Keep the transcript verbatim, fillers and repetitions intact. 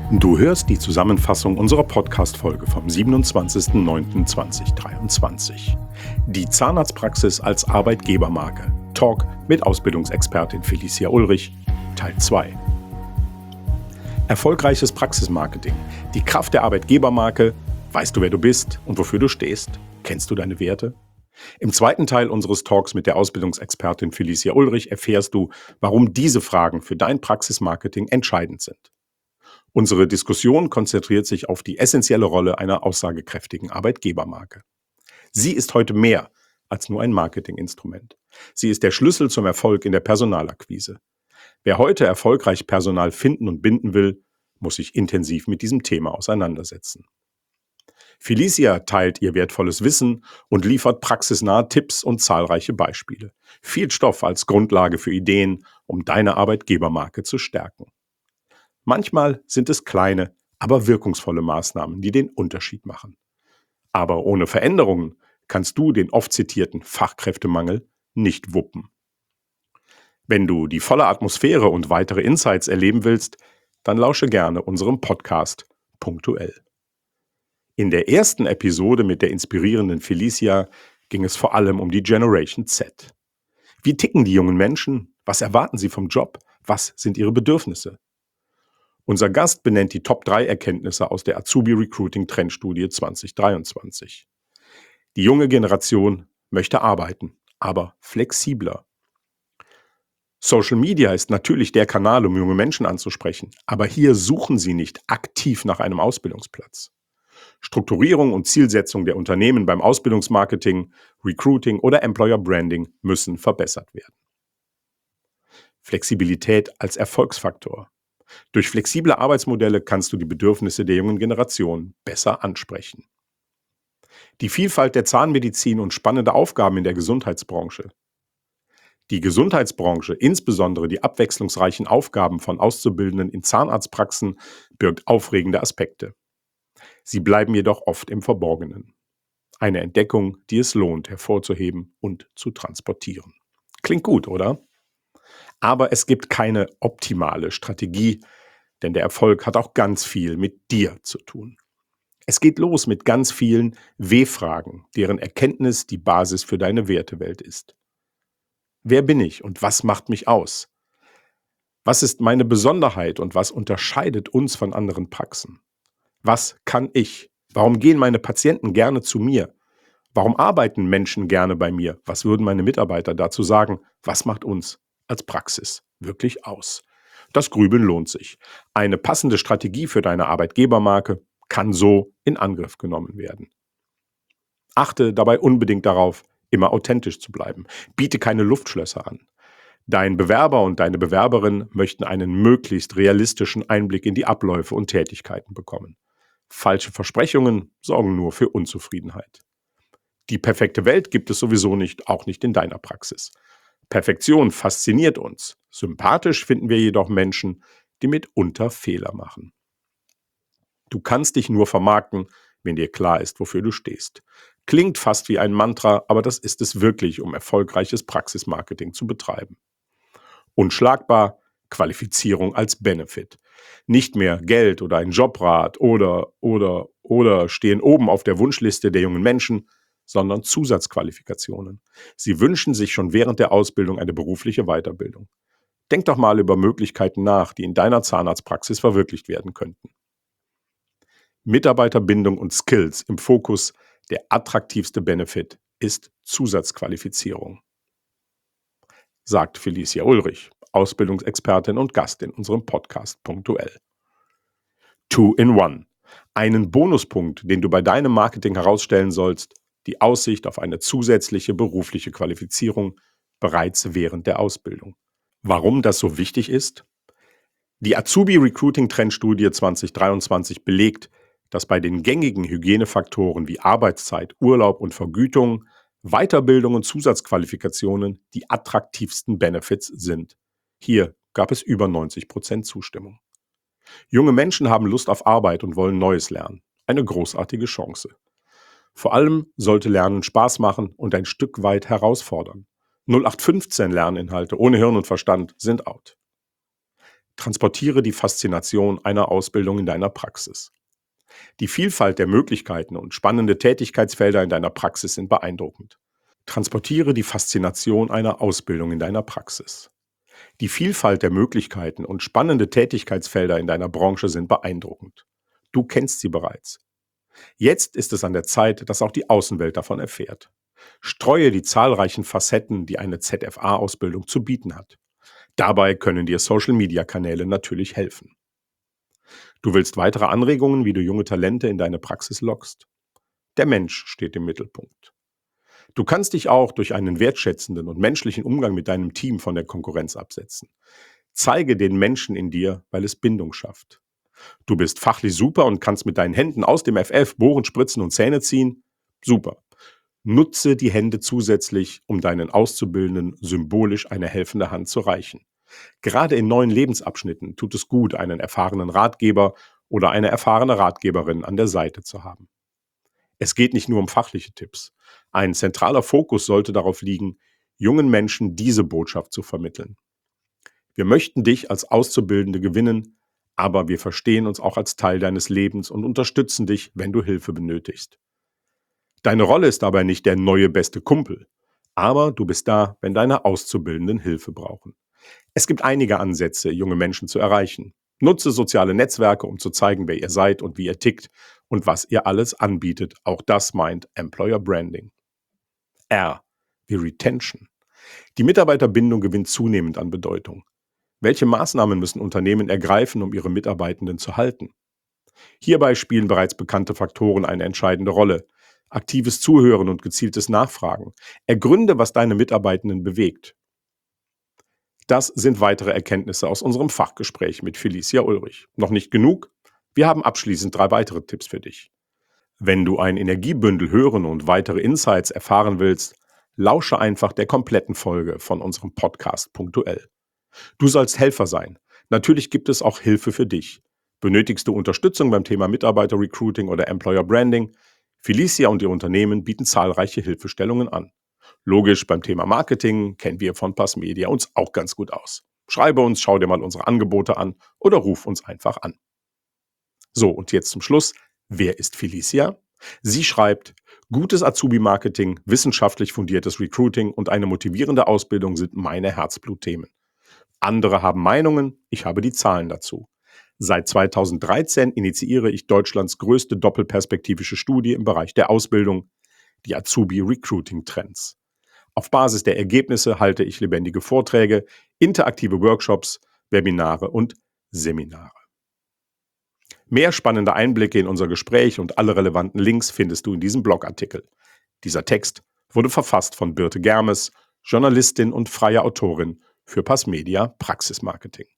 Du hörst die Zusammenfassung unserer Podcast-Folge vom siebenundzwanzigsten neunten zweitausenddreiundzwanzig. Die Zahnarztpraxis als Arbeitgebermarke. Talk mit Ausbildungsexpertin Felicia Ulrich, Teil zwei. Erfolgreiches Praxismarketing. Die Kraft der Arbeitgebermarke. Weißt du, wer du bist und wofür du stehst? Kennst du deine Werte? Im zweiten Teil unseres Talks mit der Ausbildungsexpertin Felicia Ulrich erfährst du, warum diese Fragen für dein Praxismarketing entscheidend sind. Unsere Diskussion konzentriert sich auf die essentielle Rolle einer aussagekräftigen Arbeitgebermarke. Sie ist heute mehr als nur ein Marketinginstrument. Sie ist der Schlüssel zum Erfolg in der Personalakquise. Wer heute erfolgreich Personal finden und binden will, muss sich intensiv mit diesem Thema auseinandersetzen. Felicia teilt ihr wertvolles Wissen und liefert praxisnahe Tipps und zahlreiche Beispiele. Viel Stoff als Grundlage für Ideen, um deine Arbeitgebermarke zu stärken. Manchmal sind es kleine, aber wirkungsvolle Maßnahmen, die den Unterschied machen. Aber ohne Veränderungen kannst du den oft zitierten Fachkräftemangel nicht wuppen. Wenn du die volle Atmosphäre und weitere Insights erleben willst, dann lausche gerne unserem Podcast punktuell. In der ersten Episode mit der inspirierenden Felicia ging es vor allem um die Generation Z. Wie ticken die jungen Menschen? Was erwarten sie vom Job? Was sind ihre Bedürfnisse? Unser Gast benennt die Top drei Erkenntnisse aus der Azubi Recruiting Trendstudie zweitausenddreiundzwanzig. Die junge Generation möchte arbeiten, aber flexibler. Social Media ist natürlich der Kanal, um junge Menschen anzusprechen, aber hier suchen sie nicht aktiv nach einem Ausbildungsplatz. Strukturierung und Zielsetzung der Unternehmen beim Ausbildungsmarketing, Recruiting oder Employer Branding müssen verbessert werden. Flexibilität als Erfolgsfaktor. Durch flexible Arbeitsmodelle kannst du die Bedürfnisse der jungen Generation besser ansprechen. Die Vielfalt der Zahnmedizin und spannende Aufgaben in der Gesundheitsbranche. Die Gesundheitsbranche, insbesondere die abwechslungsreichen Aufgaben von Auszubildenden in Zahnarztpraxen, birgt aufregende Aspekte. Sie bleiben jedoch oft im Verborgenen. Eine Entdeckung, die es lohnt, hervorzuheben und zu transportieren. Klingt gut, oder? Aber es gibt keine optimale Strategie, denn der Erfolg hat auch ganz viel mit dir zu tun. Es geht los mit ganz vielen W-Fragen, deren Erkenntnis die Basis für deine Wertewelt ist. Wer bin ich und was macht mich aus? Was ist meine Besonderheit und was unterscheidet uns von anderen Praxen? Was kann ich? Warum gehen meine Patienten gerne zu mir? Warum arbeiten Menschen gerne bei mir? Was würden meine Mitarbeiter dazu sagen? Was macht uns als Praxis wirklich aus? Das Grübeln lohnt sich. Eine passende Strategie für deine Arbeitgebermarke kann so in Angriff genommen werden. Achte dabei unbedingt darauf, immer authentisch zu bleiben. Biete keine Luftschlösser an. Dein Bewerber und deine Bewerberin möchten einen möglichst realistischen Einblick in die Abläufe und Tätigkeiten bekommen. Falsche Versprechungen sorgen nur für Unzufriedenheit. Die perfekte Welt gibt es sowieso nicht, auch nicht in deiner Praxis. Perfektion fasziniert uns. Sympathisch finden wir jedoch Menschen, die mitunter Fehler machen. Du kannst dich nur vermarkten, wenn dir klar ist, wofür du stehst. Klingt fast wie ein Mantra, aber das ist es wirklich, um erfolgreiches Praxismarketing zu betreiben. Unschlagbar, Qualifizierung als Benefit. Nicht mehr Geld oder ein Jobrat oder, oder, oder stehen oben auf der Wunschliste der jungen Menschen, sondern Zusatzqualifikationen. Sie wünschen sich schon während der Ausbildung eine berufliche Weiterbildung. Denk doch mal über Möglichkeiten nach, die in deiner Zahnarztpraxis verwirklicht werden könnten. Mitarbeiterbindung und Skills im Fokus. Der attraktivste Benefit ist Zusatzqualifizierung, sagt Felicia Ulrich, Ausbildungsexpertin und Gast in unserem Podcast punktuell. Two in one. Einen Bonuspunkt, den du bei deinem Marketing herausstellen sollst, die Aussicht auf eine zusätzliche berufliche Qualifizierung bereits während der Ausbildung. Warum das so wichtig ist? Die Azubi Recruiting Trendstudie zweitausenddreiundzwanzig belegt, dass bei den gängigen Hygienefaktoren wie Arbeitszeit, Urlaub und Vergütung Weiterbildung und Zusatzqualifikationen die attraktivsten Benefits sind. Hier gab es über neunzig Prozent Zustimmung. Junge Menschen haben Lust auf Arbeit und wollen Neues lernen. Eine großartige Chance. Vor allem sollte Lernen Spaß machen und ein Stück weit herausfordern. null acht fünfzehn Lerninhalte ohne Hirn und Verstand sind out. Transportiere die Faszination einer Ausbildung in deiner Praxis. Die Vielfalt der Möglichkeiten und spannende Tätigkeitsfelder in deiner Praxis sind beeindruckend. Transportiere die Faszination einer Ausbildung in deiner Praxis. Die Vielfalt der Möglichkeiten und spannende Tätigkeitsfelder in deiner Branche sind beeindruckend. Du kennst sie bereits. Jetzt ist es an der Zeit, dass auch die Außenwelt davon erfährt. Streue die zahlreichen Facetten, die eine Z F A-Ausbildung zu bieten hat. Dabei können dir Social-Media-Kanäle natürlich helfen. Du willst weitere Anregungen, wie du junge Talente in deine Praxis lockst? Der Mensch steht im Mittelpunkt. Du kannst dich auch durch einen wertschätzenden und menschlichen Umgang mit deinem Team von der Konkurrenz absetzen. Zeige den Menschen in dir, weil es Bindung schafft. Du bist fachlich super und kannst mit deinen Händen aus dem F F bohren, spritzen und Zähne ziehen? Super. Nutze die Hände zusätzlich, um deinen Auszubildenden symbolisch eine helfende Hand zu reichen. Gerade in neuen Lebensabschnitten tut es gut, einen erfahrenen Ratgeber oder eine erfahrene Ratgeberin an der Seite zu haben. Es geht nicht nur um fachliche Tipps. Ein zentraler Fokus sollte darauf liegen, jungen Menschen diese Botschaft zu vermitteln. Wir möchten dich als Auszubildende gewinnen, aber wir verstehen uns auch als Teil deines Lebens und unterstützen dich, wenn du Hilfe benötigst. Deine Rolle ist dabei nicht der neue beste Kumpel, aber du bist da, wenn deine Auszubildenden Hilfe brauchen. Es gibt einige Ansätze, junge Menschen zu erreichen. Nutze soziale Netzwerke, um zu zeigen, wer ihr seid und wie ihr tickt und was ihr alles anbietet. Auch das meint Employer Branding. R wie Retention. Die Mitarbeiterbindung gewinnt zunehmend an Bedeutung. Welche Maßnahmen müssen Unternehmen ergreifen, um ihre Mitarbeitenden zu halten? Hierbei spielen bereits bekannte Faktoren eine entscheidende Rolle. Aktives Zuhören und gezieltes Nachfragen. Ergründe, was deine Mitarbeitenden bewegt. Das sind weitere Erkenntnisse aus unserem Fachgespräch mit Felicia Ulrich. Noch nicht genug? Wir haben abschließend drei weitere Tipps für dich. Wenn du ein Energiebündel hören und weitere Insights erfahren willst, lausche einfach der kompletten Folge von unserem Podcast punktuell. Du sollst Helfer sein. Natürlich gibt es auch Hilfe für dich. Benötigst du Unterstützung beim Thema Mitarbeiter-Recruiting oder Employer Branding? Felicia und ihr Unternehmen bieten zahlreiche Hilfestellungen an. Logisch, beim Thema Marketing kennen wir von Passmedia uns auch ganz gut aus. Schreibe uns, schau dir mal unsere Angebote an oder ruf uns einfach an. So, und jetzt zum Schluss. Wer ist Felicia? Sie schreibt, gutes Azubi-Marketing, wissenschaftlich fundiertes Recruiting und eine motivierende Ausbildung sind meine Herzblutthemen. Andere haben Meinungen, ich habe die Zahlen dazu. Seit zweitausenddreizehn initiiere ich Deutschlands größte doppelperspektivische Studie im Bereich der Ausbildung, die Azubi-Recruiting-Trends. Auf Basis der Ergebnisse halte ich lebendige Vorträge, interaktive Workshops, Webinare und Seminare. Mehr spannende Einblicke in unser Gespräch und alle relevanten Links findest du in diesem Blogartikel. Dieser Text wurde verfasst von Birte Germes, Journalistin und freie Autorin für Passmedia Praxismarketing.